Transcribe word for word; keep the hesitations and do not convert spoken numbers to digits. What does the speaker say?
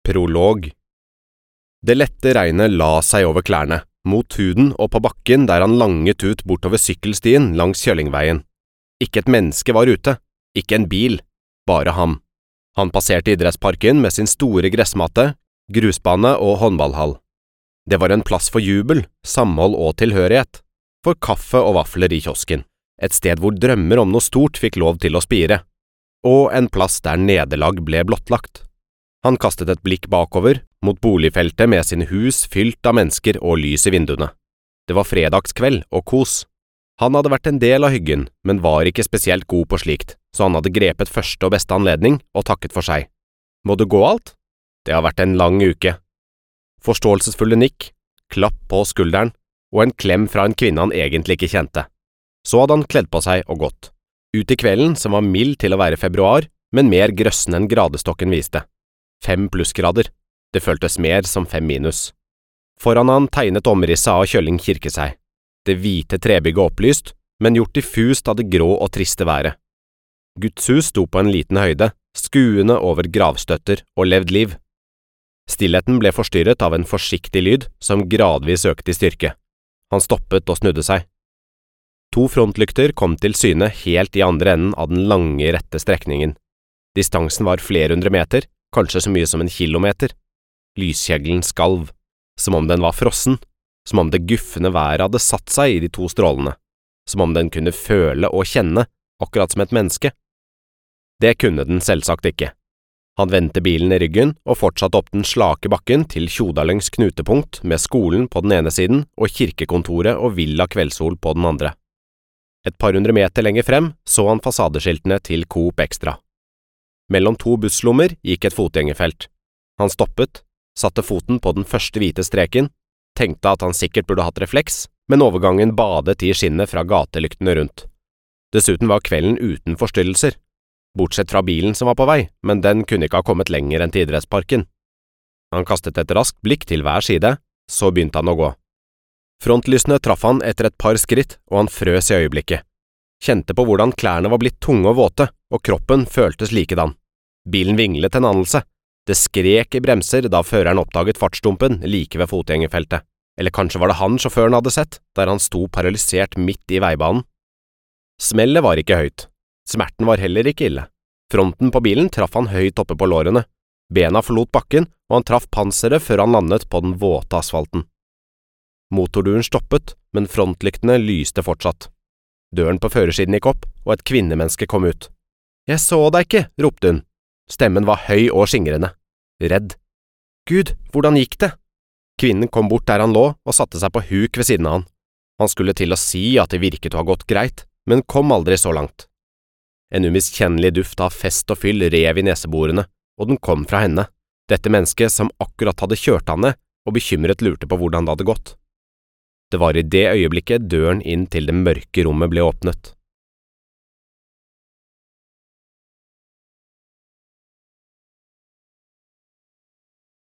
Prolog. Det lette regnet la seg over klærne, mot huden og på bakken der han langet ut bortover sykkelstien langs Kjøllingveien. Ikke et menneske var ute, ikke en bil, bare han. Han passerte idrettsparken med sin store gressmatte, grusbane og håndballhall. Det var en plass for jubel, samhold og tilhørighet, for kaffe og vafler i kiosken, et sted hvor drømmer om noe stort fikk lov til å spire, og en plass der nederlag ble blottlagt. Han kastet et blikk bakover, mot boligfeltet med sine hus fylt av mennesker og lys i vinduene. Det var fredagskveld og kos. Han hadde vært en del av hyggen, men var ikke spesielt god på slikt, så han hadde grepet første og beste anledning og takket for seg. Må du gå alt? Det har vært en lang uke. Forståelsesfulle nikk, klapp på skulderen og en klem fra en kvinne han egentlig ikke kjente. Så hadde han kledd på seg og gått. Ut i kvelden som var mild til å være februar, men mer grøssen enn gradestokken viste. Fem plussgrader. Det føltes mer som fem minus. Foran han tegnet omrisset av Kjølling kirke seg. Det hvite trebygget opplyst, men gjort diffust av det grå og triste været. Guds hus sto på en liten høyde, skuende over gravstøtter og levd liv. Stillheten ble forstyrret av en forsiktig lyd som gradvis økte i styrke. Han stoppet og snudde seg. To frontlykter kom til syne helt i andre enden av den lange, rette strekningen. Distansen var flere hundre meter, kanskje så mye som en kilometer. Lyskjeglen skalv, som om den var frossen, som om det guffende været hadde satt seg i de to strålene, som om den kunne føle og kjenne, akkurat som et menneske. Det kunne den selvsagt ikke. Han vendte bilen i ryggen og fortsatte opp den slake bakken til Tjodaløngs knutepunkt med skolen på den ene siden og kirkekontoret og Villa Kveldssol på den andre. Et par hundre meter lenger frem så han fasadeskiltene til Coop Extra. Mellom to busslommer gikk et fotgjengerfelt. Han stoppet, satte foten på den første hvite streken, tenkte at han sikkert burde hatt refleks, men overgangen badet i skinnet fra gatelyktene rundt. Dessuten var kvelden uten forstyrrelser, bortsett fra bilen som var på vei, men den kunne ikke ha kommet lenger enn til idrettsparken. Han kastet et raskt blikk til hver side, så begynte han å gå. Frontlysene traff han etter et par skritt, og han frøs i øyeblikket. Kjente på hvordan klærne var blitt tunge og våte, og kroppen føltes likedan. Bilen vinglet en anelse. Det skrek i bremser da føreren oppdaget fartsdumpen like ved fotgjengerfeltet. Eller kanskje var det han sjåføren hadde sett, der han sto paralysert midt i veibanen. Smellet var ikke høyt. Smerten var heller ikke ille. Fronten på bilen traff han høyt oppe på lårene. Bena forlot bakken, og han traff panseret før han landet på den våte asfalten. Motorduren stoppet, men frontlyktene lyste fortsatt. Døren på førersiden gikk opp, og et kvinnemenneske kom ut. «Jeg så deg ikke», ropte hun. Stemmen var høy og skingrende. Redd. «Gud, hvordan gikk det?» Kvinnen kom bort der han lå og satte seg på huk ved siden av han. Han skulle til å si at det virket å ha gått greit, men kom aldri så langt. En umiskjennelig duft av fest og fyll rev i neseborene, og den kom fra henne, dette mennesket som akkurat hadde kjørt han ned, og bekymret lurte på hvordan det hadde gått. Det var i det øyeblikket døren inn til det mørke rommet ble åpnet.